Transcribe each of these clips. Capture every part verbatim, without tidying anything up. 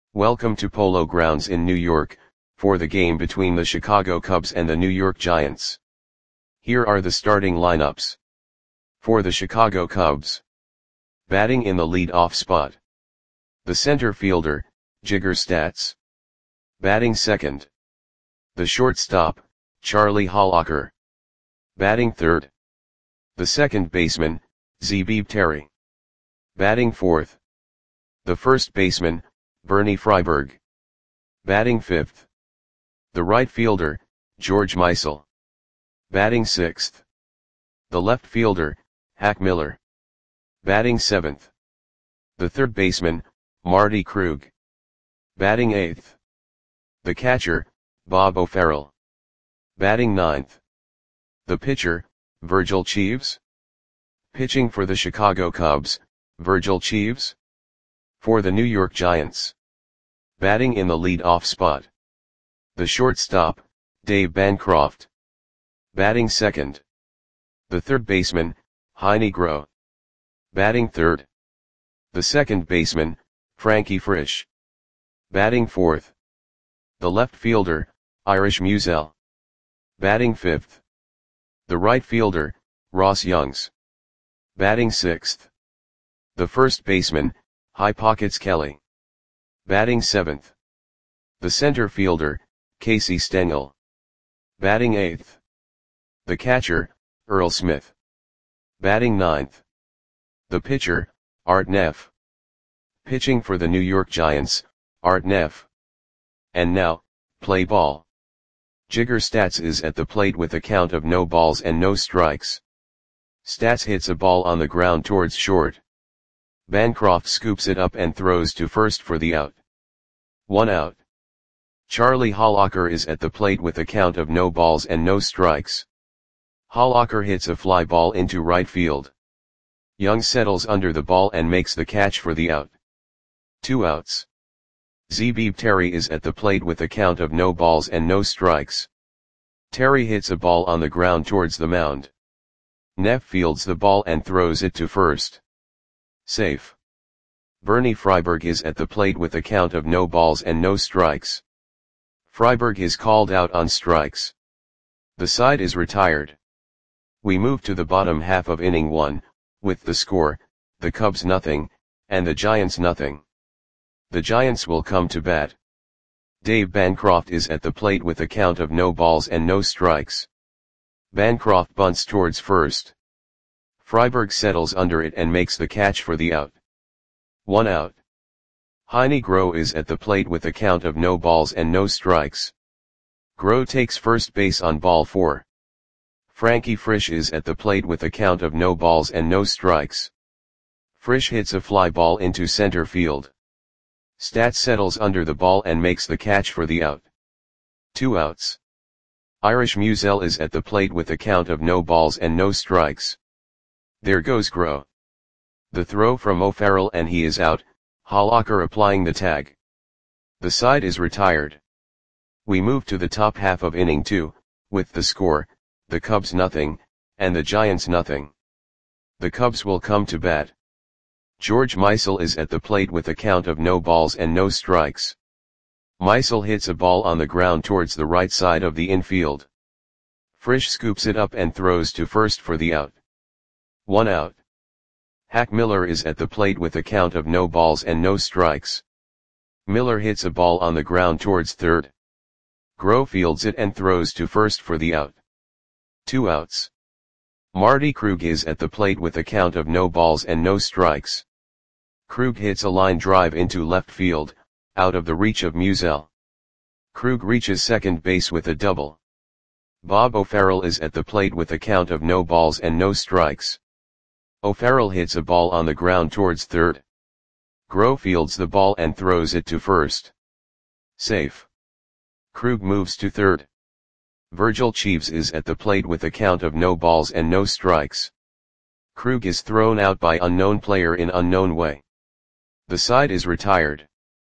Welcome to Polo Grounds in New York, for the game between the Chicago Cubs and the New York Giants. Here are the starting lineups. For the Chicago Cubs. Batting in the lead-off spot. The center fielder, Jigger Statz. Batting second. The shortstop, Charlie Hollacker. Batting third. The second baseman, Zabib Terry. Batting fourth. The first baseman, Bernie Freiberg. Batting fifth. The right fielder, George Meisel. Batting sixth. The left fielder, Hack Miller. Batting seventh. The third baseman, Marty Krug. Batting eighth. The catcher, Bob O'Farrell. Batting ninth. The pitcher, Virgil Cheeves. Pitching for the Chicago Cubs, Virgil Cheeves. For the New York Giants. Batting in the lead-off spot. The shortstop, Dave Bancroft. Batting second. The third baseman, Heine Groh. Batting third. The second baseman, Frankie Frisch. Batting fourth. The left fielder, Irish Musial. Batting fifth. The right fielder, Ross Youngs. Batting sixth. The first baseman, High Pockets Kelly. Batting seventh. The center fielder, Casey Stengel. Batting eighth. The catcher, Earl Smith. Batting ninth. The pitcher, Art Neff. Pitching for the New York Giants, Art Neff. And now, play ball. Jigger Statz is at the plate with a count of no balls and no strikes. Statz hits a ball on the ground towards short. Bancroft scoops it up and throws to first for the out. One out. Charlie Hollacker is at the plate with a count of no balls and no strikes. Hollacker hits a fly ball into right field. Young settles under the ball and makes the catch for the out. Two outs. Zabib Terry is at the plate with a count of no balls and no strikes. Terry hits a ball on the ground towards the mound. Neff fields the ball and throws it to first. Safe. Bernie Freiberg is at the plate with a count of no balls and no strikes. Freiberg is called out on strikes. The side is retired. We move to the bottom half of inning one, with the score, the Cubs nothing, and the Giants nothing. The Giants will come to bat. Dave Bancroft is at the plate with a count of no balls and no strikes. Bancroft bunts towards first. Freiberg settles under it and makes the catch for the out. One out. Heine Groh is at the plate with a count of no balls and no strikes. Groh takes first base on ball four. Frankie Frisch is at the plate with a count of no balls and no strikes. Frisch hits a fly ball into center field. Statz settles under the ball and makes the catch for the out. Two outs. Irish Musial is at the plate with a count of no balls and no strikes. There goes Groh. The throw from O'Farrell and he is out, Hollacker applying the tag. The side is retired. We move to the top half of inning two, with the score, the Cubs nothing, and the Giants nothing. The Cubs will come to bat. George Meisel is at the plate with a count of no balls and no strikes. Meisel hits a ball on the ground towards the right side of the infield. Frisch scoops it up and throws to first for the out. One out. Hack Miller is at the plate with a count of no balls and no strikes. Miller hits a ball on the ground towards third. Groh fields it and throws to first for the out. Two outs. Marty Krug is at the plate with a count of no balls and no strikes. Krug hits a line drive into left field, out of the reach of Musial. Krug reaches second base with a double. Bob O'Farrell is at the plate with a count of no balls and no strikes. O'Farrell hits a ball on the ground towards third. Groh fields the ball and throws it to first. Safe. Krug moves to third. Virgil Cheeves is at the plate with a count of no balls and no strikes. Krug is thrown out by unknown player in unknown way. The side is retired.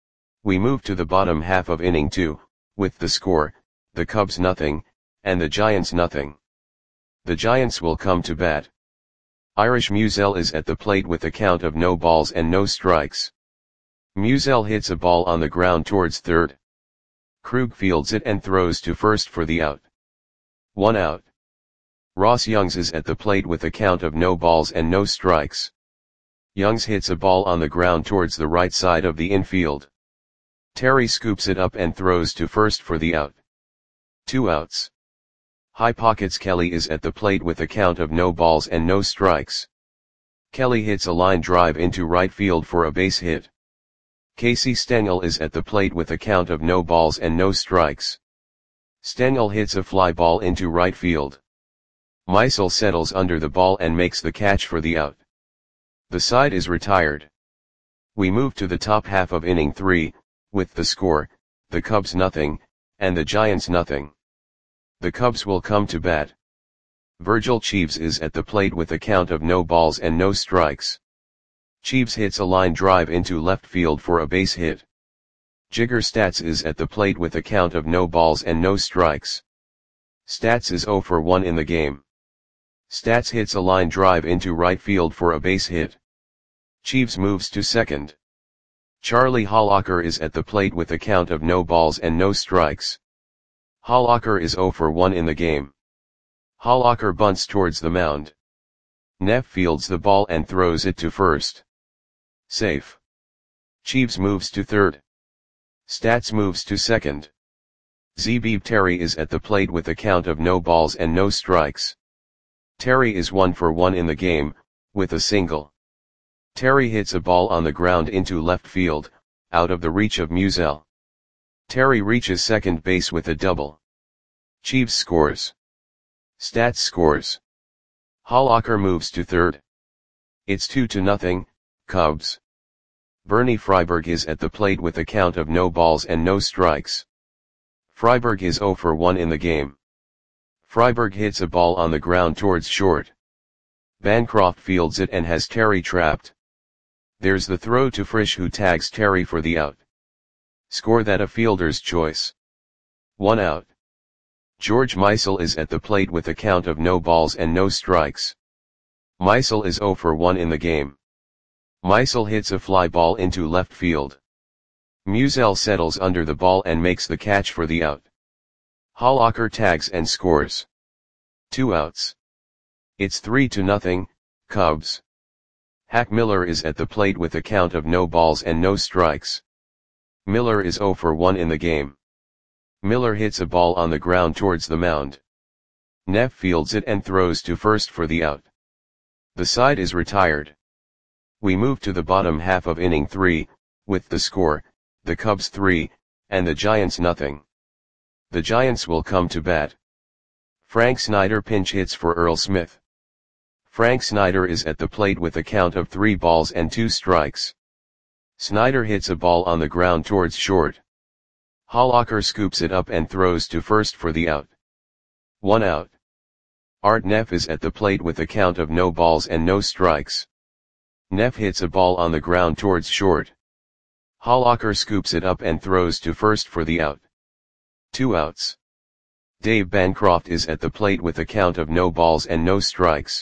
We move to the bottom half of inning two, with the score, the Cubs nothing, and the Giants nothing. The Giants will come to bat. Irish Musial is at the plate with a count of no balls and no strikes. Musiel hits a ball on the ground towards third. Krug fields it and throws to first for the out. One out. Ross Youngs is at the plate with a count of no balls and no strikes. Youngs hits a ball on the ground towards the right side of the infield. Terry scoops it up and throws to first for the out. Two outs. High pockets Kelly is at the plate with a count of no balls and no strikes. Kelly hits a line drive into right field for a base hit. Casey Stengel is at the plate with a count of no balls and no strikes. Stengel hits a fly ball into right field. Meisel settles under the ball and makes the catch for the out. The side is retired. We move to the top half of inning three, with the score, the Cubs nothing, and the Giants nothing. The Cubs will come to bat. Virgil Cheeves is at the plate with a count of no balls and no strikes. Cheeves hits a line drive into left field for a base hit. Jigger Stats is at the plate with a count of no balls and no strikes. Stats is oh for one in the game. Stats hits a line drive into right field for a base hit. Cheeves moves to second. Charlie Hollacker is at the plate with a count of no balls and no strikes. Hollacker is oh for one in the game. Hollacker bunts towards the mound. Neff fields the ball and throws it to first. Safe. Cheeves moves to third. Stats moves to second. Zebib Terry is at the plate with a count of no balls and no strikes. Terry is one for one in the game, with a single. Terry hits a ball on the ground into left field, out of the reach of Musiel. Terry reaches second base with a double. Cheeves scores. Stats scores. Hollacker moves to third. It's two to nothing, Cubs. Bernie Freiberg is at the plate with a count of no balls and no strikes. Freiberg is oh for one in the game. Freiberg hits a ball on the ground towards short. Bancroft fields it and has Terry trapped. There's the throw to Frisch, who tags Terry for the out. Score that a fielder's choice. One out. George Meisel is at the plate with a count of no balls and no strikes. Meisel is oh for one in the game. Meisel hits a fly ball into left field. Musiel settles under the ball and makes the catch for the out. Hollacker tags and scores. Two outs. It's three to nothing, Cubs. Hack Miller is at the plate with a count of no balls and no strikes. Miller is oh for one in the game. Miller hits a ball on the ground towards the mound. Neff fields it and throws to first for the out. The side is retired. We move to the bottom half of inning three, with the score, the Cubs three, and the Giants nothing. The Giants will come to bat. Frank Snyder pinch hits for Earl Smith. Frank Snyder is at the plate with a count of three balls and two strikes. Snyder hits a ball on the ground towards short. Hollacker scoops it up and throws to first for the out. One out. Art Neff is at the plate with a count of no balls and no strikes. Neff hits a ball on the ground towards short. Hollacker scoops it up and throws to first for the out. Two outs. Dave Bancroft is at the plate with a count of no balls and no strikes.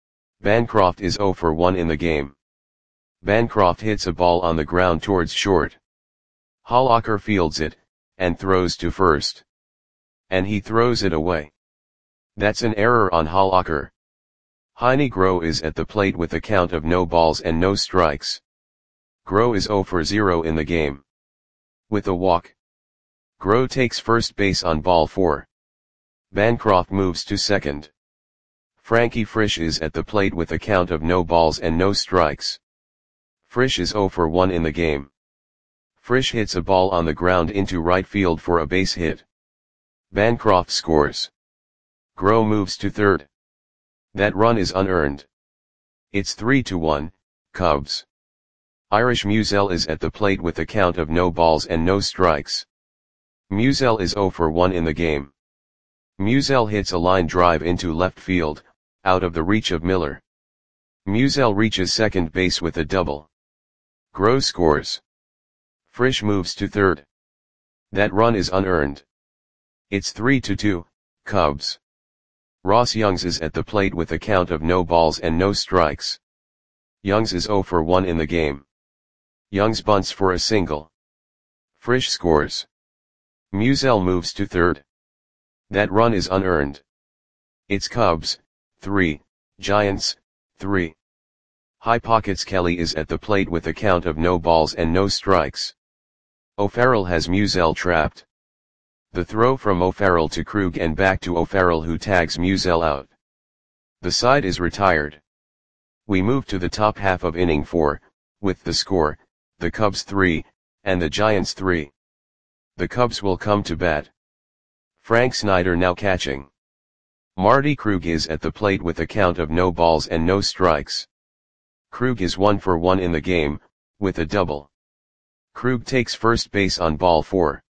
Bancroft is oh for one in the game. Bancroft hits a ball on the ground towards short. Hollacker fields it, and throws to first. And he throws it away. That's an error on Hollacker. Heine Groh is at the plate with a count of no balls and no strikes. Groh is oh for zero in the game. With a walk. Groh takes first base on ball four. Bancroft moves to second. Frankie Frisch is at the plate with a count of no balls and no strikes. Frisch is oh for one in the game. Frisch hits a ball on the ground into right field for a base hit. Bancroft scores. Groh moves to third. That run is unearned. It's three to one, Cubs. Irish Musiel is at the plate with a count of no balls and no strikes. Musiel is oh for one in the game. Musiel hits a line drive into left field, out of the reach of Miller. Musiel reaches second base with a double. Groh scores. Frisch moves to third. That run is unearned. It's three to two, Cubs. Ross Youngs is at the plate with a count of no balls and no strikes. Youngs is oh for one in the game. Youngs bunts for a single. Frisch scores. Musiel moves to third. That run is unearned. It's Cubs, three, Giants, three. High pockets. Kelly is at the plate with a count of no balls and no strikes. O'Farrell has Musiel trapped. The throw from O'Farrell to Krug and back to O'Farrell, who tags Musiel out. The side is retired. We move to the top half of inning four, with the score, the Cubs three, and the Giants three. The Cubs will come to bat. Frank Snyder now catching. Marty Krug is at the plate with a count of no balls and no strikes. Krug is one for one in the game, with a double. Krug takes first base on ball four.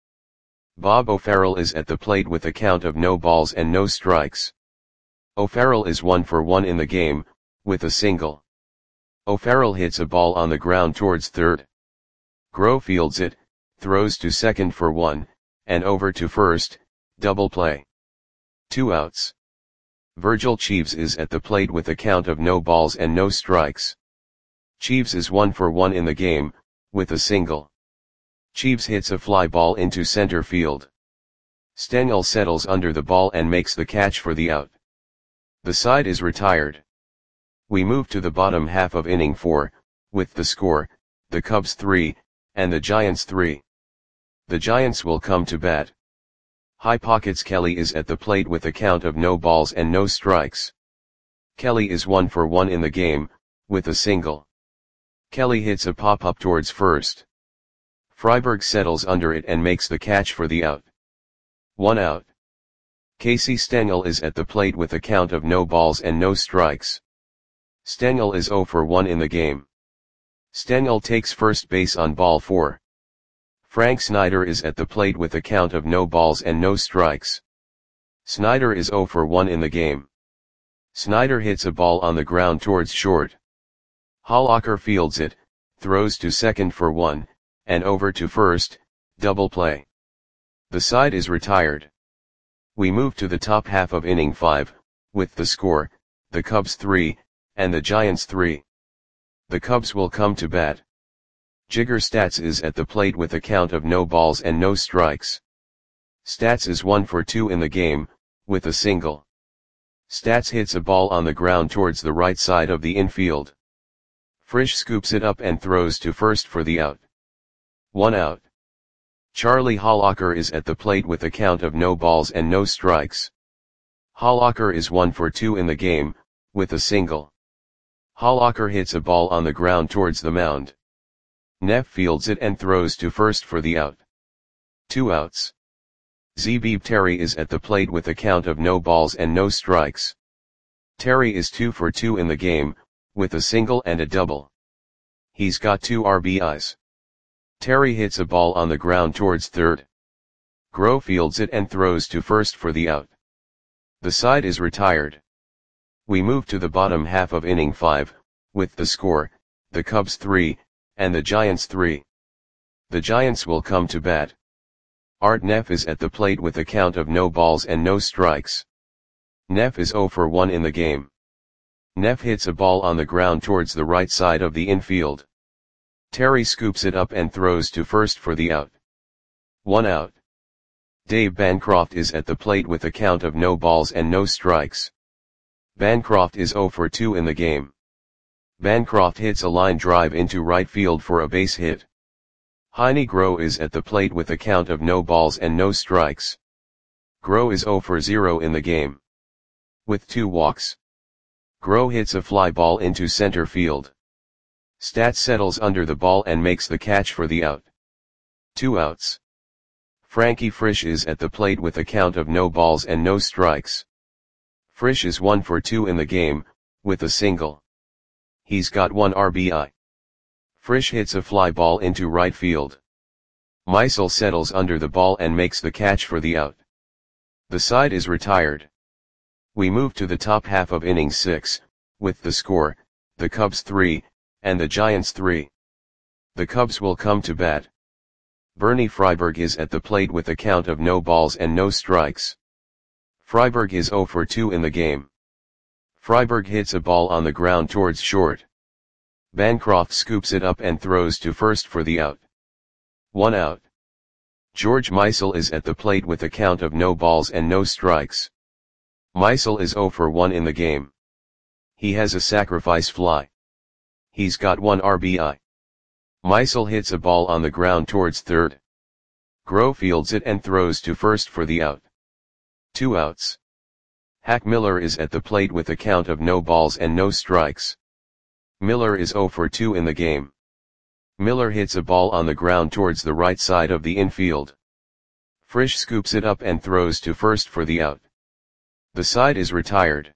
Bob O'Farrell is at the plate with a count of no balls and no strikes. O'Farrell is one for one in the game, with a single. O'Farrell hits a ball on the ground towards third. Groh fields it, throws to second for one, and over to first, double play. Two outs. Virgil Cheeves is at the plate with a count of no balls and no strikes. Cheeves is one for one in the game, with a single. Cheeves hits a fly ball into center field. Stengel settles under the ball and makes the catch for the out. The side is retired. We move to the bottom half of inning four, with the score, the Cubs three, and the Giants three. The Giants will come to bat. High pockets. Kelly is at the plate with a count of no balls and no strikes. Kelly is one for one in the game, with a single. Kelly hits a pop-up towards first. Freiberg settles under it and makes the catch for the out. One out. Casey Stengel is at the plate with a count of no balls and no strikes. Stengel is zero for one in the game. Stengel takes first base on ball four. Frank Snyder is at the plate with a count of no balls and no strikes. Snyder is zero for one in the game. Snyder hits a ball on the ground towards short. Hollacker fields it, throws to second for one, and over to first, double play. The side is retired. We move to the top half of inning five, with the score, the Cubs three, and the Giants three. The Cubs will come to bat. Jigger Stats is at the plate with a count of no balls and no strikes. Stats is one for two in the game, with a single. Stats hits a ball on the ground towards the right side of the infield. Frisch scoops it up and throws to first for the out. One out. Charlie Hollacker is at the plate with a count of no balls and no strikes. Hollacker is one for two in the game, with a single. Hollacker hits a ball on the ground towards the mound. Neff fields it and throws to first for the out. Two outs. Zebib Terry is at the plate with a count of no balls and no strikes. Terry is two for two in the game, with a single and a double. He's got two R B Is. Terry hits a ball on the ground towards third. Groh fields it and throws to first for the out. The side is retired. We move to the bottom half of inning five, with the score, the Cubs three, and the Giants three. The Giants will come to bat. Art Neff is at the plate with a count of no balls and no strikes. Neff is zero for one in the game. Neff hits a ball on the ground towards the right side of the infield. Terry scoops it up and throws to first for the out. One out. Dave Bancroft is at the plate with a count of no balls and no strikes. Bancroft is zero for two in the game. Bancroft hits a line drive into right field for a base hit. Heine Groh is at the plate with a count of no balls and no strikes. Groh is zero for zero in the game. With two walks. Groh hits a fly ball into center field. Stats settles under the ball and makes the catch for the out. Two outs. Frankie Frisch is at the plate with a count of no balls and no strikes. Frisch is one for two in the game, with a single. He's got one R B I. Frisch hits a fly ball into right field. Meisel settles under the ball and makes the catch for the out. The side is retired. We move to the top half of inning six, with the score, the Cubs three, and the Giants three. The Cubs will come to bat. Bernie Freiberg is at the plate with a count of no balls and no strikes. Freiberg is zero for two in the game. Freiberg hits a ball on the ground towards short. Bancroft scoops it up and throws to first for the out. One out. George Meisel is at the plate with a count of no balls and no strikes. Meisel is zero for one in the game. He has a sacrifice fly. He's got one R B I. Meisel hits a ball on the ground towards third. Groh fields it and throws to first for the out. Two outs. Hack Miller is at the plate with a count of no balls and no strikes. Miller is zero for two in the game. Miller hits a ball on the ground towards the right side of the infield. Frisch scoops it up and throws to first for the out. The side is retired.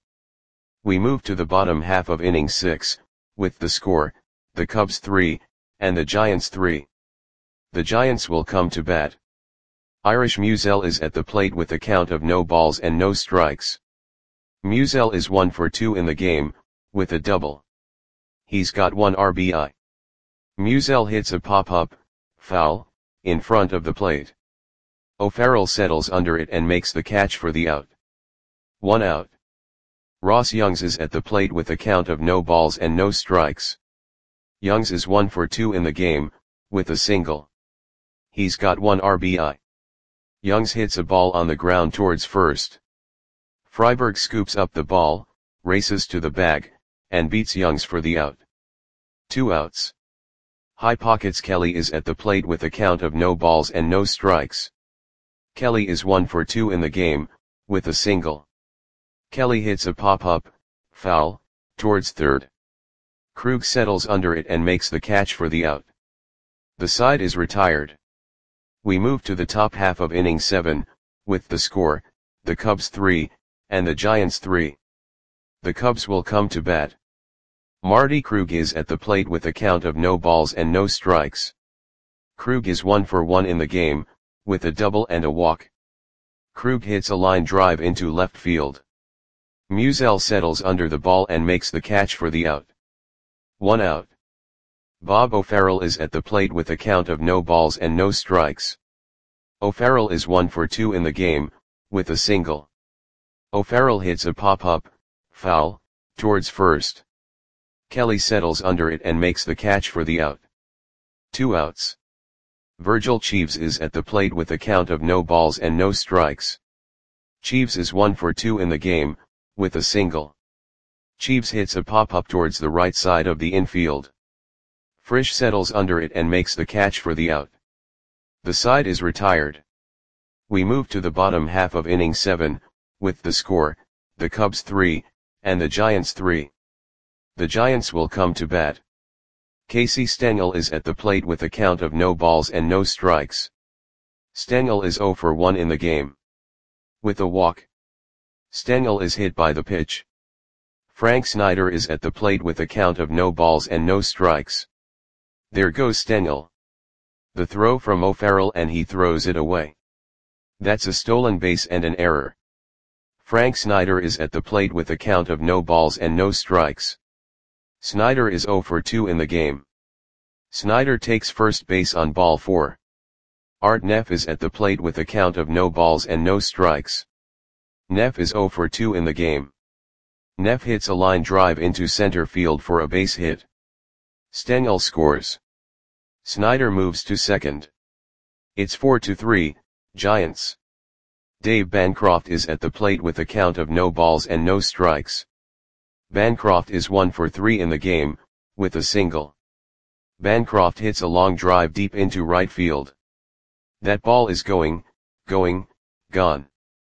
We move to the bottom half of inning six, with the score, the Cubs three, and the Giants three. The Giants will come to bat. Irish Musial is at the plate with a count of no balls and no strikes. Musial is one for two in the game, with a double. He's got one R B I. Musial hits a pop-up, foul, in front of the plate. O'Farrell settles under it and makes the catch for the out. One out. Ross Youngs is at the plate with a count of no balls and no strikes. Youngs is one for two in the game, with a single. He's got one R B I. Youngs hits a ball on the ground towards first. Freiberg scoops up the ball, races to the bag, and beats Youngs for the out. Two outs. High Pockets Kelly is at the plate with a count of no balls and no strikes. Kelly is one for two in the game, with a single. Kelly hits a pop-up, foul, towards third. Krug settles under it and makes the catch for the out. The side is retired. We move to the top half of inning seven, with the score, the Cubs three, and the Giants three. The Cubs will come to bat. Marty Krug is at the plate with a count of no balls and no strikes. Krug is one for one in the game, with a double and a walk. Krug hits a line drive into left field. Musial settles under the ball and makes the catch for the out. One out. Bob O'Farrell is at the plate with a count of no balls and no strikes. O'Farrell is one for two in the game, with a single. O'Farrell hits a pop-up, foul, towards first. Kelly settles under it and makes the catch for the out. Two outs. Virgil Cheeves is at the plate with a count of no balls and no strikes. Cheeves is one for two in the game, with a single. Cheeves hits a pop-up towards the right side of the infield. Frisch settles under it and makes the catch for the out. The side is retired. We move to the bottom half of inning seven, with the score, the Cubs three, and the Giants three. The Giants will come to bat. Casey Stengel is at the plate with a count of no balls and no strikes. Stengel is zero for one in the game. With a walk. Stengel is hit by the pitch. Frank Snyder is at the plate with a count of no balls and no strikes. There goes Stengel. The throw from O'Farrell and he throws it away. That's a stolen base and an error. Frank Snyder is at the plate with a count of no balls and no strikes. Snyder is zero for two in the game. Snyder takes first base on ball four. Art Neff is at the plate with a count of no balls and no strikes. Neff is zero for two in the game. Neff hits a line drive into center field for a base hit. Stengel scores. Snyder moves to second. It's four to three, Giants. Dave Bancroft is at the plate with a count of no balls and no strikes. Bancroft is one for three in the game, with a single. Bancroft hits a long drive deep into right field. That ball is going, going, gone.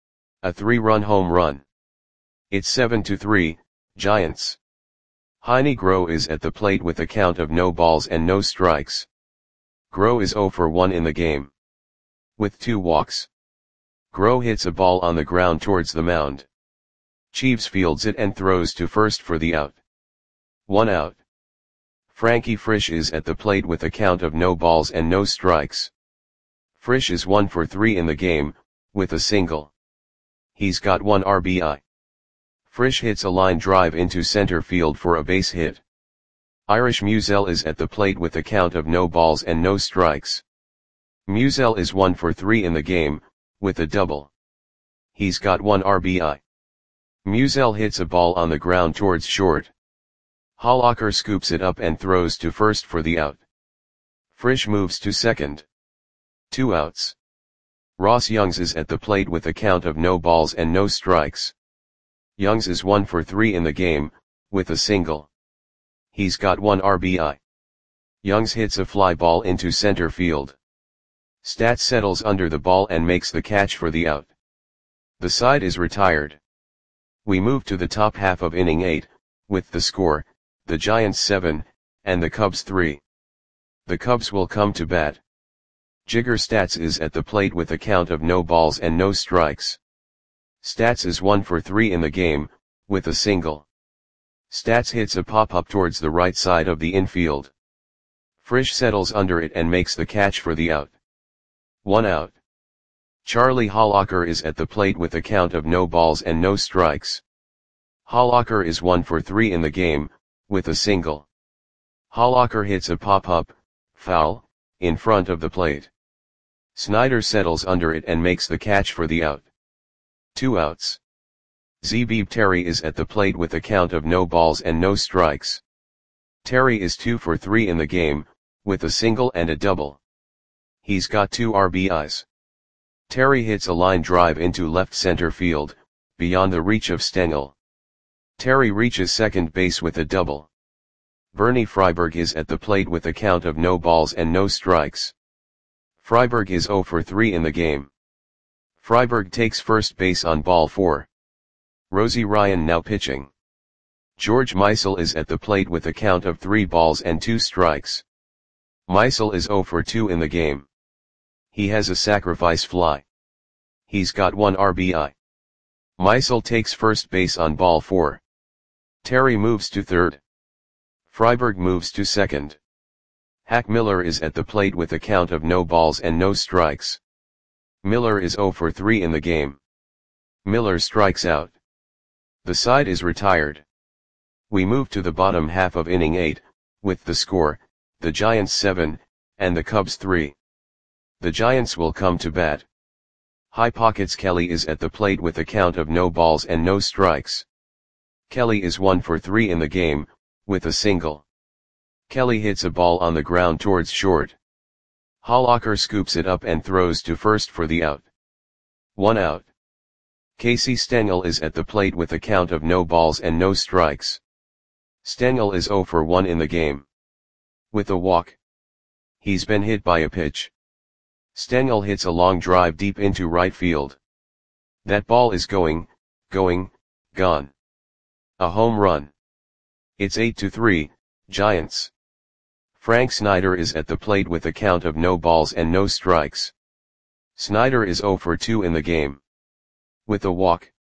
A three-run home run. It's seven to three, Giants. Heine Groh is at the plate with a count of no balls and no strikes. Groh is zero for one in the game. With two walks. Groh hits a ball on the ground towards the mound. Cheeves fields it and throws to first for the out. One out. Frankie Frisch is at the plate with a count of no balls and no strikes. Frisch is one for three in the game, with a single. He's got one R B I. Frisch hits a line drive into center field for a base hit. Irish Musial is at the plate with a count of no balls and no strikes. Musial is one for three in the game, with a double. He's got one R B I. Musial hits a ball on the ground towards short. Hollacker scoops it up and throws to first for the out. Frisch moves to second. Two outs. Ross Youngs is at the plate with a count of no balls and no strikes. Youngs is one for three in the game, with a single. He's got one R B I. Youngs hits a fly ball into center field. Stats settles under the ball and makes the catch for the out. The side is retired. We move to the top half of inning eight, with the score, the Giants seven, and the Cubs three. The Cubs will come to bat. Jigger Stats is at the plate with a count of no balls and no strikes. Stats is one for three in the game, with a single. Stats hits a pop-up towards the right side of the infield. Frisch settles under it and makes the catch for the out. One out. Charlie Hollacker is at the plate with a count of no balls and no strikes. Hollacker is one for three in the game, with a single. Hollacker hits a pop-up, foul, in front of the plate. Snyder settles under it and makes the catch for the out. Two outs. Zebib Terry is at the plate with a count of no balls and no strikes. Terry is two for three in the game, with a single and a double. He's got two R B Is. Terry hits a line drive into left center field, beyond the reach of Stengel. Terry reaches second base with a double. Bernie Freiberg is at the plate with a count of no balls and no strikes. Freiberg is zero for three in the game. Freiberg takes first base on ball four. Rosie Ryan now pitching. George Meisel is at the plate with a count of three balls and two strikes. Meisel is zero for two in the game. He has a sacrifice fly. He's got one R B I. Meisel takes first base on ball four. Terry moves to third. Freiberg moves to second. Hack Miller is at the plate with a count of no balls and no strikes. Miller is zero for three in the game. Miller strikes out. The side is retired. We move to the bottom half of inning eight, with the score, the Giants seven, and the Cubs three. The Giants will come to bat. High Pockets Kelly is at the plate with a count of no balls and no strikes. Kelly is one for three in the game, with a single. Kelly hits a ball on the ground towards short. Hollacker scoops it up and throws to first for the out. One out. Casey Stengel is at the plate with a count of no balls and no strikes. Stengel is zero for one in the game. With a walk. He's been hit by a pitch. Stengel hits a long drive deep into right field. That ball is going, going, gone. A home run. It's eight to three, Giants. Frank Snyder is at the plate with a count of no balls and no strikes. Snyder is zero for two in the game. With a walk.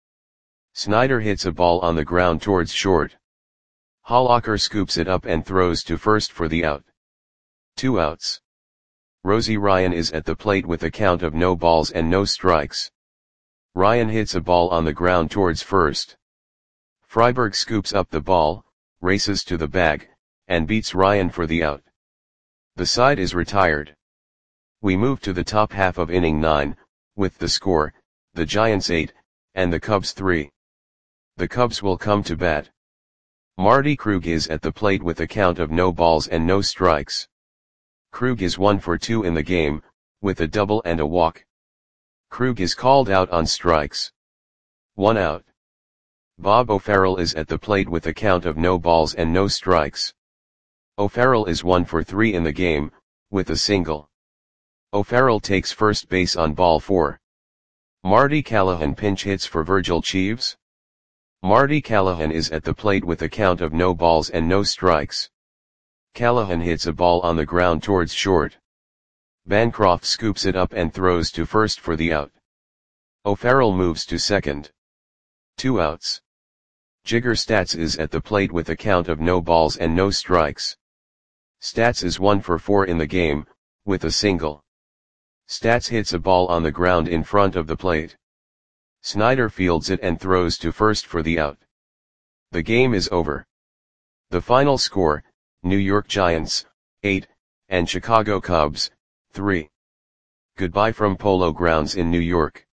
Snyder hits a ball on the ground towards short. Hollacker scoops it up and throws to first for the out. Two outs. Rosie Ryan is at the plate with a count of no balls and no strikes. Ryan hits a ball on the ground towards first. Freiberg scoops up the ball, races to the bag, and beats Ryan for the out. The side is retired. We move to the top half of inning nine, with the score, the Giants eight, and the Cubs three. The Cubs will come to bat. Marty Krug is at the plate with a count of no balls and no strikes. Krug is one for two in the game, with a double and a walk. Krug is called out on strikes. One out. Bob O'Farrell is at the plate with a count of no balls and no strikes. O'Farrell is one for three in the game, with a single. O'Farrell takes first base on ball four. Marty Callahan pinch hits for Virgil Cheeves. Marty Callahan is at the plate with a count of no balls and no strikes. Callahan hits a ball on the ground towards short. Bancroft scoops it up and throws to first for the out. O'Farrell moves to second. Two outs. Jigger Stats is at the plate with a count of no balls and no strikes. Stats is one for four in the game, with a single. Stats hits a ball on the ground in front of the plate. Snyder fields it and throws to first for the out. The game is over. The final score, New York Giants, eight, and Chicago Cubs, three. Goodbye from Polo Grounds in New York.